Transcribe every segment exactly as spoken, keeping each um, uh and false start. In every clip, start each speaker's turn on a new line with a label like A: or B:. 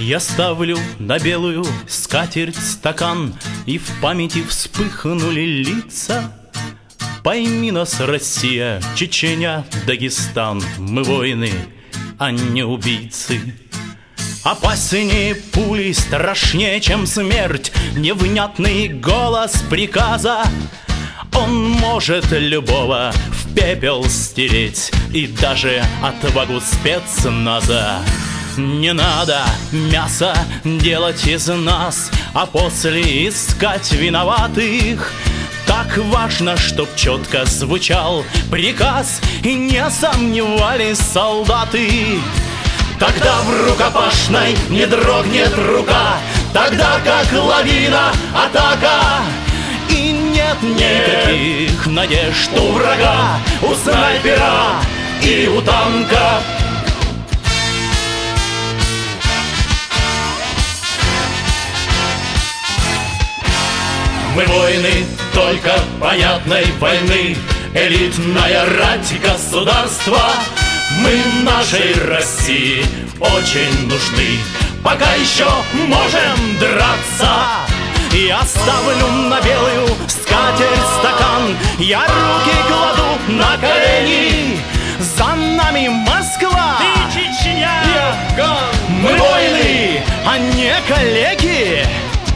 A: Я ставлю на белую скатерть стакан, и в памяти вспыхнули лица. Пойми нас, Россия, Чечня, Дагестан, мы воины, а не убийцы. Опаснее пули, страшнее, чем смерть, невнятный голос приказа. Он может любого в пепел стереть, и даже отвагу спецназа. Не надо мясо делать из нас, а после искать виноватых. Так важно, чтоб четко звучал приказ, и не сомневались солдаты. Тогда в рукопашной не дрогнет рука, тогда как лавина атака. И нет никаких надежд у врага, у снайпера и у танка. Мы воины только понятной войны, элитная рать государства. Мы нашей России очень нужны, пока еще можем драться. Я ставлю на белую скатерть стакан, я руки кладу на колени. За нами Москва
B: и Чечня, и Афган.
A: Мы воины, а не коллеги.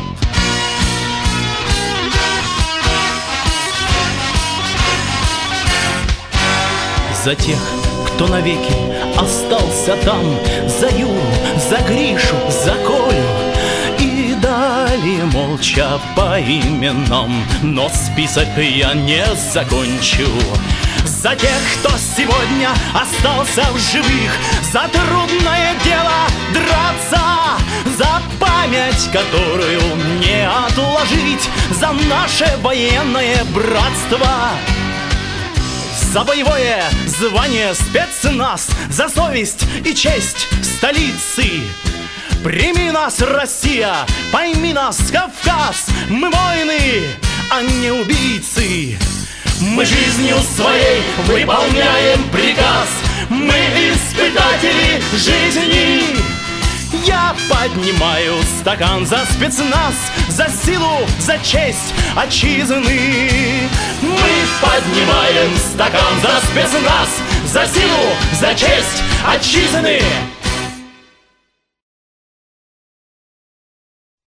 A: За тех, кто навеки остался там, за Юру, за Гришу, за Колю. И далее молча по именам, но список я не закончу. За тех, кто сегодня остался в живых, за трудное дело драться, за память, которую не отложить, за наше военное братство. За боевое звание спецназ, за совесть и честь столицы. Прими нас, Россия, пойми нас, Кавказ. Мы воины, а не убийцы. Мы жизнью своей выполняем приказ. Мы испытатели жизни. Я поднимаю стакан за спецназ, за силу, за честь отчизны. Мы поднимаем стакан за спецназ, за силу, за честь отчизны.